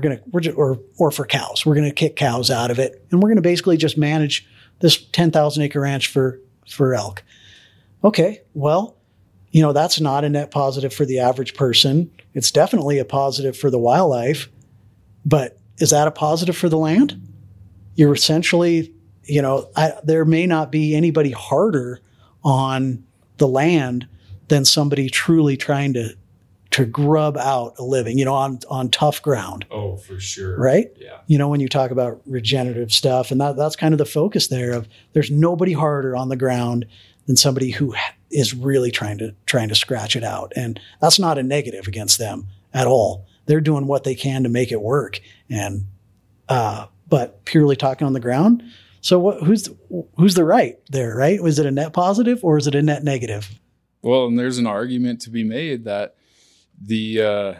or for cows. We're going to kick cows out of it. And we're going to basically just manage this 10,000 acre ranch for elk. Okay. Well, that's not a net positive for the average person. It's definitely a positive for the wildlife, but is that a positive for the land? You're essentially, there may not be anybody harder on the land than somebody truly trying to grub out a living, on tough ground. Oh, for sure. Right? Yeah. When you talk about regenerative stuff, and that's kind of the focus there of there's nobody harder on the ground than somebody who is really trying to scratch it out. And that's not a negative against them at all. They're doing what they can to make it work. And, but purely talking on the ground. So who's the right there, right? Was it a net positive or is it a net negative? Well, and there's an argument to be made that the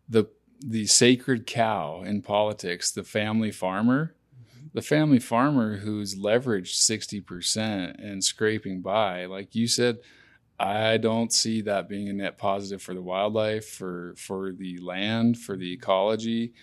sacred cow in politics, the family farmer who's leveraged 60% and scraping by, like you said, I don't see that being a net positive for the wildlife, for the land, for the ecology.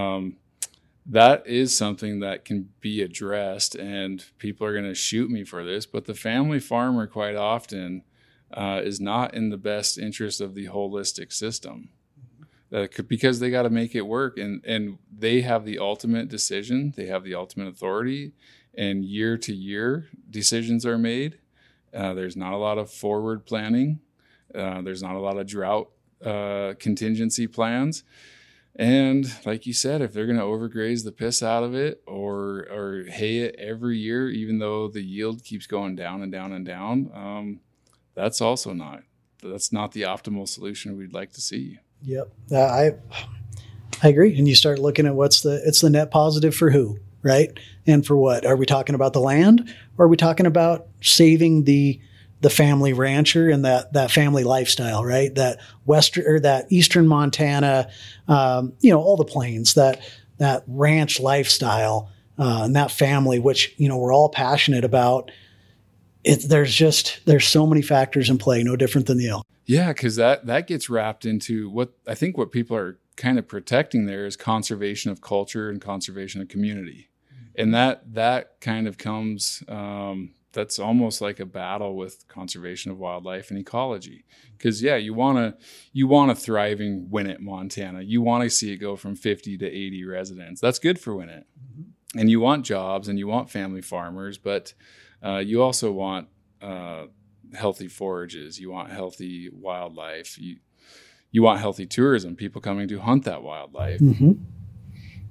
That is something that can be addressed, and people are going to shoot me for this, but the family farmer quite often is not in the best interest of the holistic system. Because they got to make it work, and they have the ultimate decision. They have the ultimate authority, and year to year decisions are made. There's not a lot of forward planning. There's not a lot of drought contingency plans. And like you said, if they're going to overgraze the piss out of it or hay it every year, even though the yield keeps going down and down and down, that's not the optimal solution we'd like to see. Yep. I agree. And you start looking at it's the net positive for who, right? And for what? Are we talking about the land, or are we talking about saving the family rancher and that family lifestyle, right? That eastern Montana, all the plains, that ranch lifestyle, and that family, which, we're all passionate about. There's so many factors in play, no different than the elk. Yeah, because that gets wrapped into what people are kind of protecting there is conservation of culture and conservation of community. And that kind of comes, that's almost like a battle with conservation of wildlife and ecology. Because, yeah, you want a thriving Winnett, Montana. You want to see it go from 50 to 80 residents. That's good for Winnett. Mm-hmm. And you want jobs and you want family farmers, but you also want healthy forages. You want healthy wildlife. You want healthy tourism, people coming to hunt that wildlife. Mm-hmm.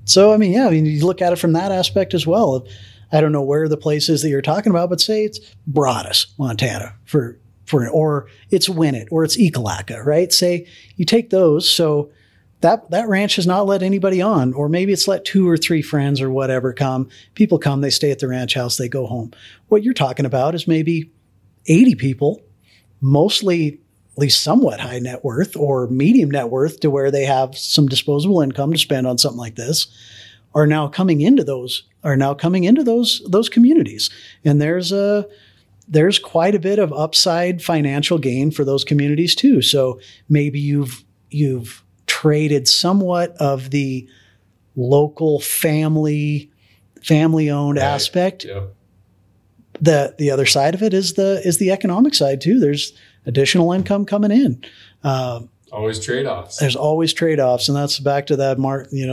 So, I mean, you look at it from that aspect as well. I don't know where the place is that you're talking about, but say it's Broadus, Montana, or it's Winnett, or it's Ekalaka, right? Say you take those. So that ranch has not let anybody on, or maybe it's let 2 or 3 friends or whatever come. People come, they stay at the ranch house, they go home. What you're talking about is maybe 80 people, mostly at least somewhat high net worth or medium net worth, to where they have some disposable income to spend on something like this, are now coming into those communities. And there's quite a bit of upside financial gain for those communities too. So maybe you've traded somewhat of the local family owned aspect. Yep. The other side of it is the economic side too. There's additional income coming in. Always trade-offs. There's always trade-offs, and that's back to that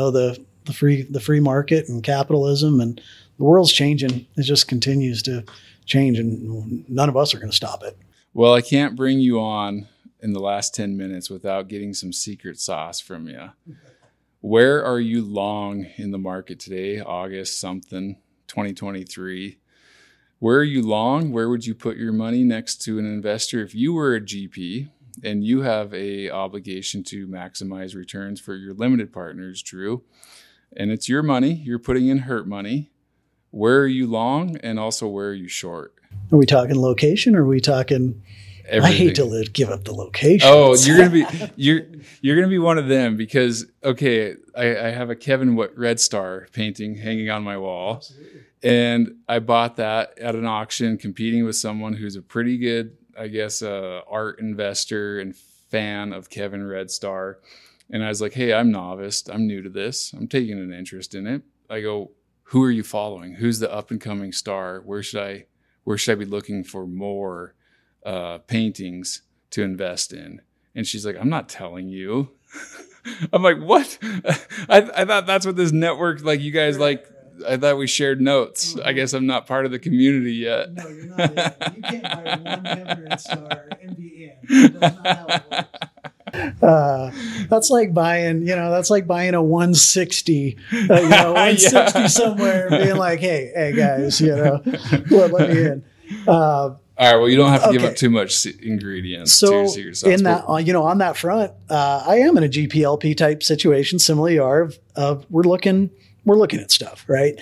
the free market and capitalism, and the world's changing. It just continues to change, and none of us are going to stop it. Well, I can't bring you on in the last 10 minutes without getting some secret sauce from you. Where are you long in the market today? August something, 2023. Where are you long? Where would you put your money next to an investor? If you were a GP and you have a obligation to maximize returns for your limited partners, Drew, and it's your money, you're putting in hurt money, where are you long, and also where are you short? Are we talking location, or are we talking... Everything. I hate to give up the location. Oh, you're gonna be one of them, because I have a Kevin Red Star painting hanging on my wall. Absolutely. And I bought that at an auction, competing with someone who's a pretty good, I guess, art investor and fan of Kevin Red Star. And I was like, hey, I'm novice. I'm new to this. I'm taking an interest in it. I go, who are you following? Who's the up and coming star? Where should I be looking for more paintings to invest in? And she's like, I'm not telling you. I'm like, what? I thought that's what this network, like, you guys like. I thought we shared notes. I guess I'm not part of the community yet. No, you're not yet. You can't buy one Kevin Red Star and be in. It does not how it works. That's like buying a 160, 160 somewhere, and being like, hey guys, let me in. All right. Well, you don't have to give up too much ingredients to your secret sauce. In that, on that front, I am in a GPLP type situation. Similarly, we're looking at stuff, right?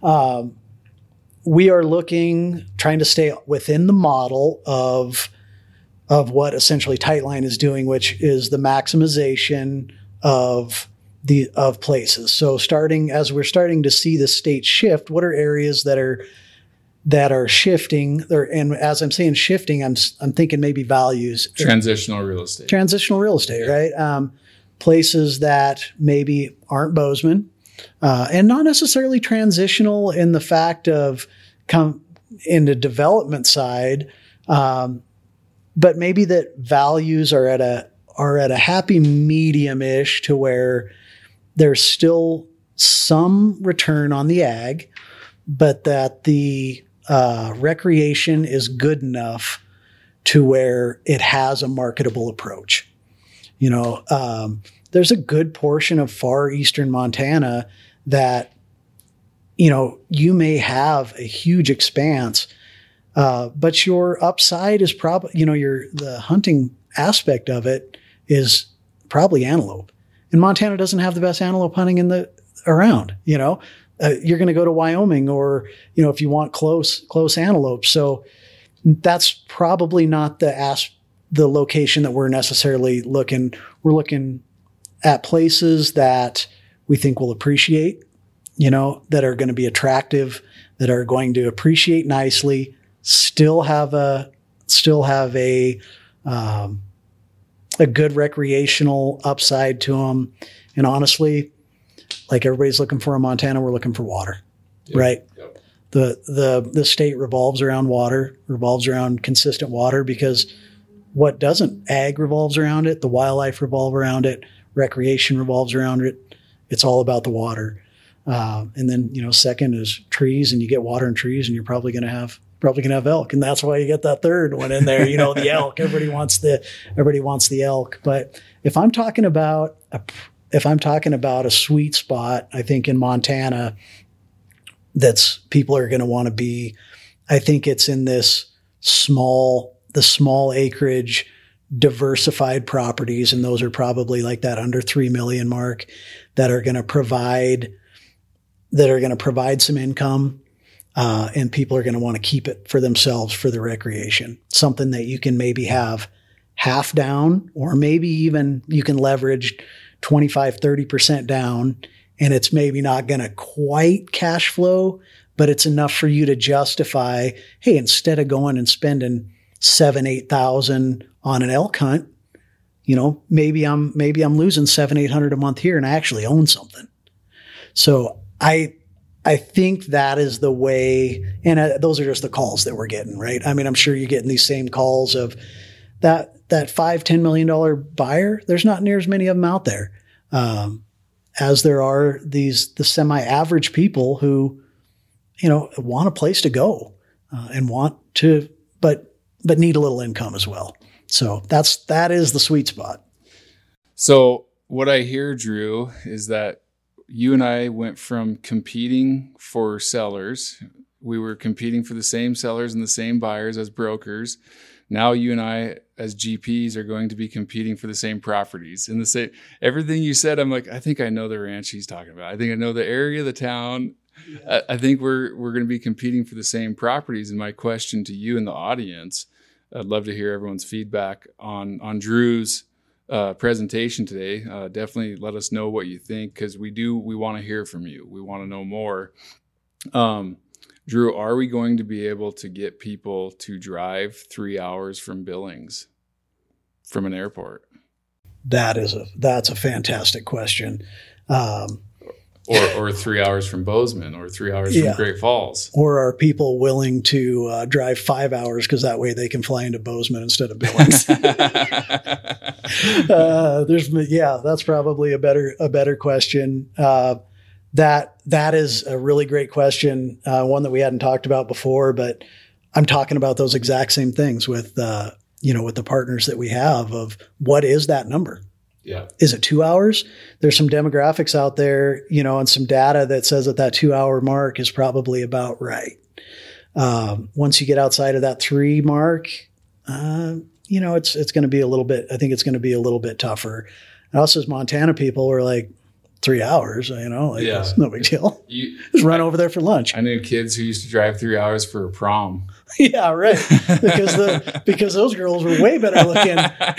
We are trying to stay within the model of what essentially Tightline is doing, which is the maximization of places. So as we're starting to see the state shift, what are areas that are shifting? And as I'm saying shifting, I'm thinking maybe values. Transitional real estate, right? Places that maybe aren't Bozeman. And not necessarily transitional in the fact of come into development side, but maybe that values are at a happy medium-ish, to where there's still some return on the ag, but that the recreation is good enough to where it has a marketable approach. There's a good portion of far eastern Montana that, you may have a huge expanse, but your upside is probably, the hunting aspect of it is probably antelope. And Montana doesn't have the best antelope hunting around. You're going to go to Wyoming, or, if you want close antelope. So that's probably not the location that we're necessarily looking. We're looking at places that we think will appreciate, that are going to be attractive, that are going to appreciate nicely, still have a good recreational upside to them. And honestly, like everybody's looking for in Montana, we're looking for water, right? Yep. The state revolves around water, revolves around consistent water, because what doesn't? Ag revolves around it. The wildlife revolve around it. Recreation revolves around it. It's all about the water. And then, second is trees, and you get water and trees, and you're probably going to have elk. And that's why you get that third one in there, the elk. Everybody wants the elk. But if I'm talking about if I'm talking about a sweet spot, I think in Montana, that's people are going to want to be, I think it's in the small acreage, diversified properties. And those are probably like that under 3 million mark that are going to provide some income. And people are going to want to keep it for themselves for the recreation, something that you can maybe have half down, or maybe even you can leverage 25, 30% down, and it's maybe not going to quite cash flow, but it's enough for you to justify, hey, instead of going and spending $7,000-8,000 on an elk hunt, maybe I'm losing $700-800 a month here and I actually own something. So I think that is the way, and those are just the calls that we're getting, right? I mean, I'm sure you're getting these same calls of that $5-10 million buyer. There's not near as many of them out there as there are the semi-average people who, want a place to go and want to, but need a little income as well. So that is the sweet spot. So what I hear, Drew, is that you and I went from competing for sellers. We were competing for the same sellers and the same buyers as brokers. Now you and I as GPs are going to be competing for the same properties. And everything you said, I'm like, I think I know the ranch he's talking about. I think I know the area, the town. Yeah. I think we're going to be competing for the same properties. And my question to you and the audience, I'd love to hear everyone's feedback on Drew's presentation today. Definitely let us know what you think, because we want to hear from you. We want to know more. Drew, are we going to be able to get people to drive 3 hours from Billings from an airport? That's a fantastic question. Or 3 hours from Bozeman, or 3 hours from Great Falls. Or are people willing to drive 5 hours because that way they can fly into Bozeman instead of Billings? That's probably a better question. That is a really great question, one that we hadn't talked about before, but I'm talking about those exact same things with the partners that we have of what is that number? Yeah. Is it 2 hours? There's some demographics out there, and some data that says that 2 hour mark is probably about right. Once you get outside of that 3 mark, it's going to be a little bit, I think it's going to be a little bit tougher. And us as Montana people are like, 3 hours, it's no big deal. Just run over there for lunch. I knew kids who used to drive 3 hours for a prom. Yeah, right. Because those girls were way better looking,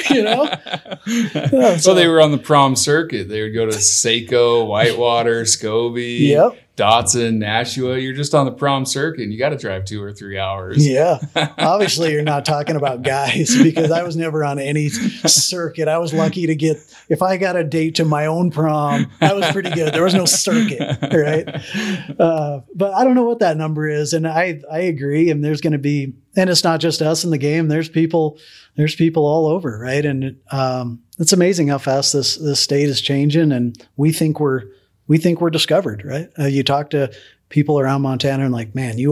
So they were on the prom circuit. They would go to Saco, Whitewater, Scobie, Dotson, Nashua. You're just on the prom circuit and you got to drive 2 or 3 hours. Yeah. Obviously you're not talking about guys, because I was never on any circuit. I was lucky to if I got a date to my own prom, that was pretty good. There was no circuit, right? But I don't know what that number is. And I agree. And there's going to be, and it's not just us in the game. There's people all over, right? And it's amazing how fast this state is changing. And we think we're discovered, right? You talk to people around Montana and like, man,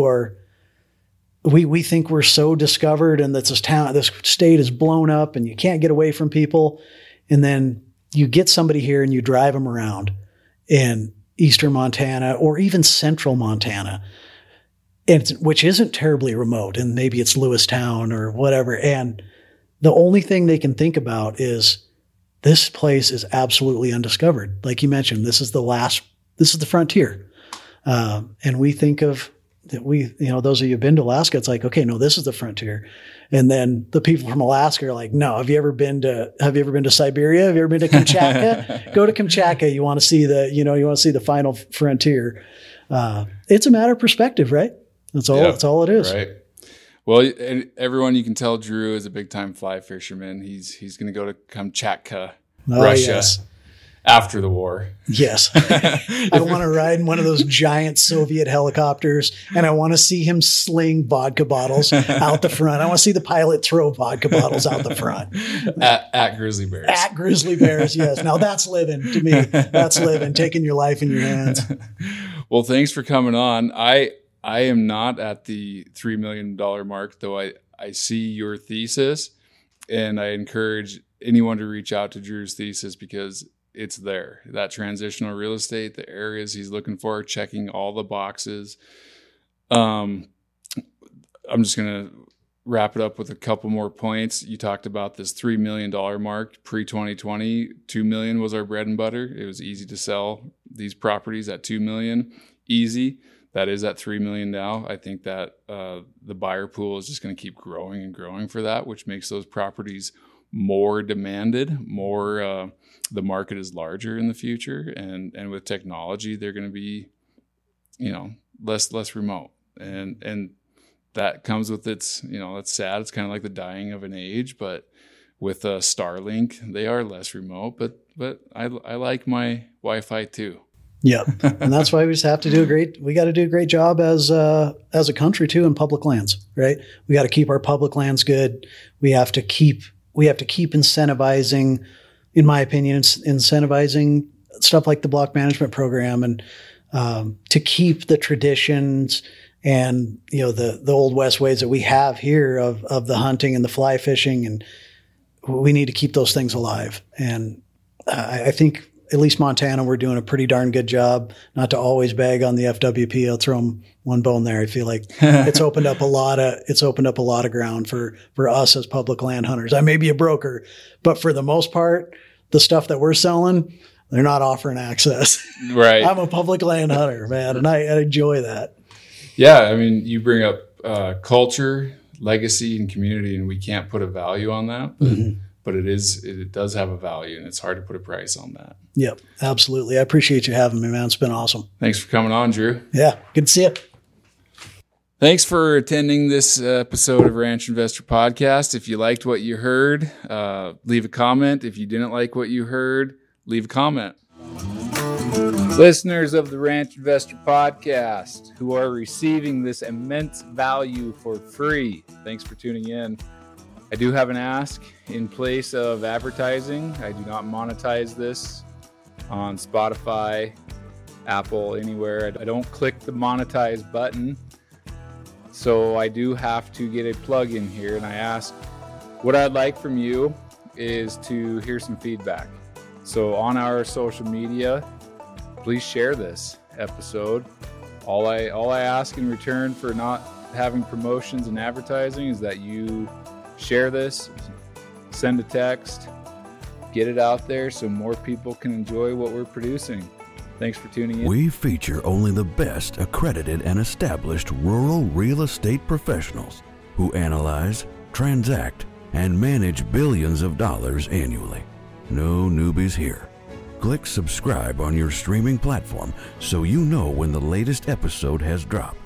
we think we're so discovered, and that this state is blown up and you can't get away from people. And then you get somebody here and you drive them around in eastern Montana or even central Montana, which isn't terribly remote. And maybe it's Lewistown or whatever. And the only thing they can think about is this place is absolutely undiscovered. Like you mentioned, this is the frontier. And we think of that those of you who've been to Alaska, it's like, okay, no, this is the frontier. And then the people from Alaska are like, no, have you ever been to Siberia? Have you ever been to Kamchatka? Go to Kamchatka. You want to see the final frontier. It's a matter of perspective, right? That's all it is. Right. Well, everyone, you can tell Drew is a big time fly fisherman. He's going to go to Kamchatka, Russia. Yes. After the war. Yes. I want to ride in one of those giant Soviet helicopters, and I want to see him sling vodka bottles out the front. I want to see the pilot throw vodka bottles out the front. At Grizzly Bears. At Grizzly Bears, yes. Now that's living to me. That's living, taking your life in your hands. Well, thanks for coming on. I am not at the $3 million mark, though I see your thesis, and I encourage anyone to reach out to Drew's thesis, because it's there. That transitional real estate, the areas he's looking for, checking all the boxes. I'm just going to wrap it up with a couple more points. You talked about this $3 million mark pre-2020. $2 million was our bread and butter. It was easy to sell these properties at $2 million. Easy. That is at $3 million now. I think that the buyer pool is just going to keep growing and growing for that, which makes those properties more demanded, more the market is larger in the future, and with technology they're going to be, less remote, and that comes with its, it's sad. It's kind of like the dying of an age, but with Starlink, they are less remote, but I like my Wi-Fi too. Yeah. And that's why we just have to do we got to do a great job as a country too in public lands, right? We got to keep our public lands good. We have to keep incentivizing, in my opinion, incentivizing stuff like the block management program, and to keep the traditions and, the old West ways that we have here of the hunting and the fly fishing. And we need to keep those things alive. And I think, at least Montana, we're doing a pretty darn good job. Not to always bag on the FWP. I'll throw them one bone there. I feel like it's opened up a lot of ground for us as public land hunters. I may be a broker, but for the most part, the stuff that we're selling, they're not offering access. Right. I'm a public land hunter, man, and I enjoy that. Yeah. I mean, you bring up culture, legacy, and community, and we can't put a value on that, but it does have a value, and it's hard to put a price on that. Yep, absolutely. I appreciate you having me, man. It's been awesome. Thanks for coming on, Drew. Yeah, good to see you. Thanks for attending this episode of Ranch Investor Podcast. If you liked what you heard, leave a comment. If you didn't like what you heard, leave a comment. Listeners of the Ranch Investor Podcast who are receiving this immense value for free, thanks for tuning in. I do have an ask in place of advertising. I do not monetize this on Spotify, Apple, anywhere. I don't click the monetize button. So I do have to get a plug in here, and I ask, what I'd like from you is to hear some feedback. So on our social media, please share this episode. All I ask in return for not having promotions and advertising is that you share this, send a text, get it out there so more people can enjoy what we're producing. Thanks for tuning in. We feature only the best accredited and established rural real estate professionals who analyze, transact, and manage billions of dollars annually. No newbies here. Click subscribe on your streaming platform so you know when the latest episode has dropped.